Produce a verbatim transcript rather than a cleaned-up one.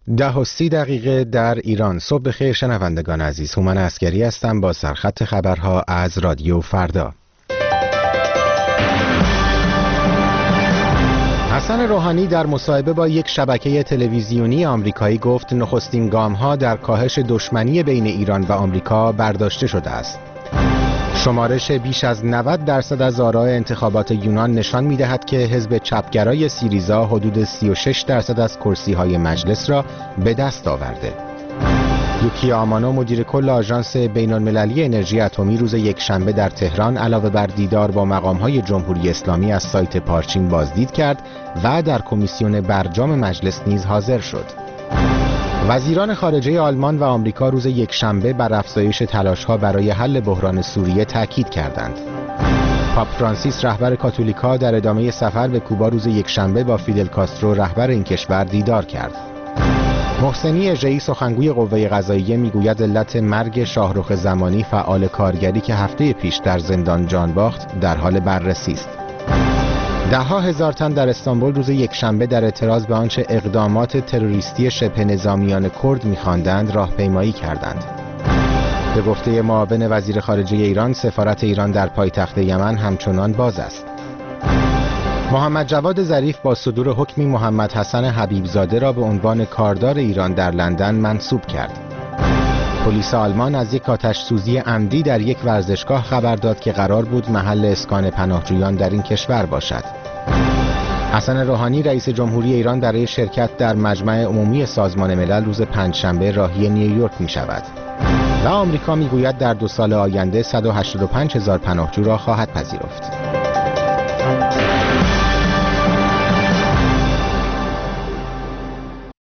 ده و سی دقیقه در ایران. صبح بخیر شنوندگان عزیز، هومن عسگری هستم با سرخط خبرها از رادیو فردا. حسن روحانی در مصاحبه با یک شبکه تلویزیونی آمریکایی گفت نخستین گام‌ها در کاهش دشمنی بین ایران و آمریکا برداشته شده است. شمارش بیش از نود درصد از آراء انتخابات یونان نشان می‌دهد که حزب چپگرای سیریزا حدود سی و شش درصد از کرسی‌های مجلس را به دست آورده. یوکی آمانو مدیر کل آژانس بین‌المللی انرژی اتمی روز یکشنبه در تهران علاوه بر دیدار با مقام‌های جمهوری اسلامی از سایت پارچین بازدید کرد و در کمیسیون برجام مجلس نیز حاضر شد. وزیران خارجه آلمان و آمریکا روز یکشنبه بر افزایش تلاش‌ها برای حل بحران سوریه تاکید کردند. پاپ فرانسیس رهبر کاتولیکا در ادامه سفر به کوبا روز یکشنبه با فیدل کاسترو رهبر این کشور دیدار کرد. محسنی اژه‌ای سخنگوی قوه قضاییه میگوید علت مرگ شاهرخ زمانی فعال کارگری که هفته پیش در زندان جان باخت در حال بررسی است. ده ها هزار تن در استانبول روز یکشنبه در اعتراض به آنچه اقدامات تروریستی شبه نظامیان کرد می‌خواندند راهپیمایی کردند. به گفته معاون وزیر خارجه ایران، سفارت ایران در پایتخت یمن همچنان باز است. محمد جواد ظریف با صدور حکمی محمد حسن حبیبزاده را به عنوان کاردار ایران در لندن منصوب کرد. پلیس آلمان از یک آتش سوزی عمدی در یک ورزشگاه خبر داد که قرار بود محل اسکان پناهجویان در این کشور باشد. حسن روحانی رئیس جمهوری ایران برای شرکت در مجمع عمومی سازمان ملل روز پنجشنبه راهی نیویورک می شود و آمریکا می گوید در دو سال آینده صد و هشتاد و پنج هزار پناهجو را خواهد پذیرفت.